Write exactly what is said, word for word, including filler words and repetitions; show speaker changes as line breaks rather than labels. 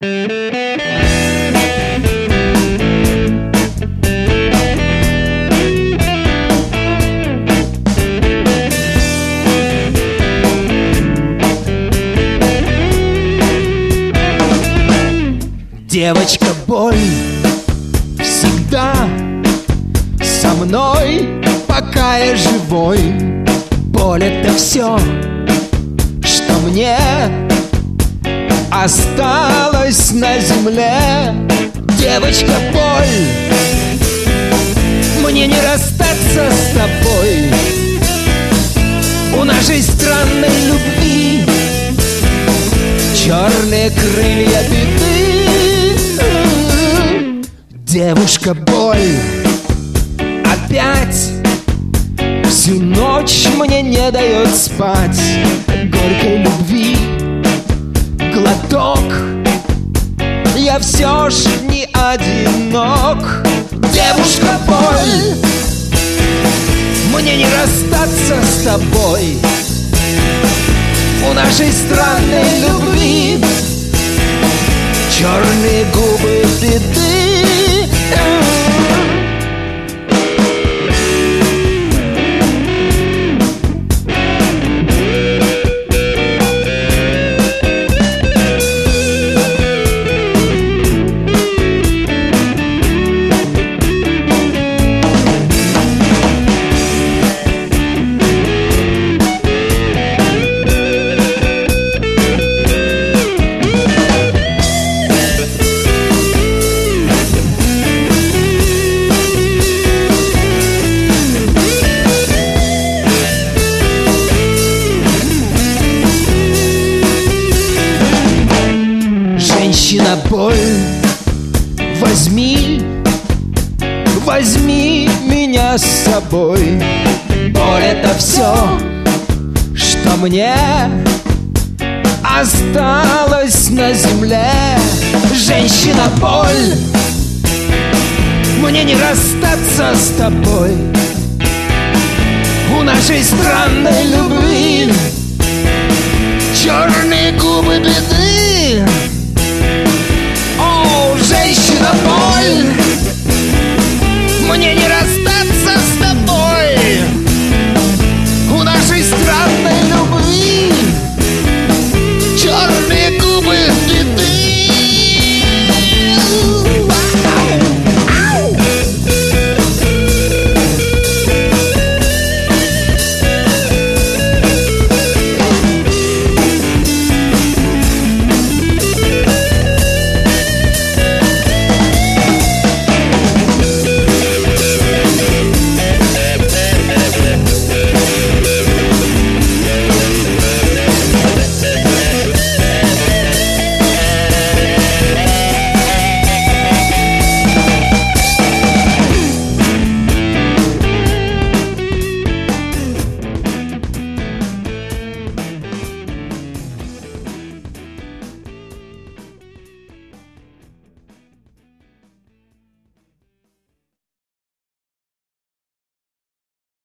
Девочка, боль всегда со мной, пока я живой. Боль — это все, что мне осталось на земле. Девочка, боль, мне не расстаться с тобой. У нашей странной любви черные крылья беды. Девушка, боль, опять всю ночь мне не дает спать. Горькой любви глоток, я все ж не одинок. Девушка, боль, мне не расстаться с тобой. У нашей странной любви черные губы беды. Женщина, боль, возьми, возьми меня с собой. Боль — это все, что мне осталось на земле. Женщина, боль, мне не расстаться с тобой. У нашей странной любви черные губы беды.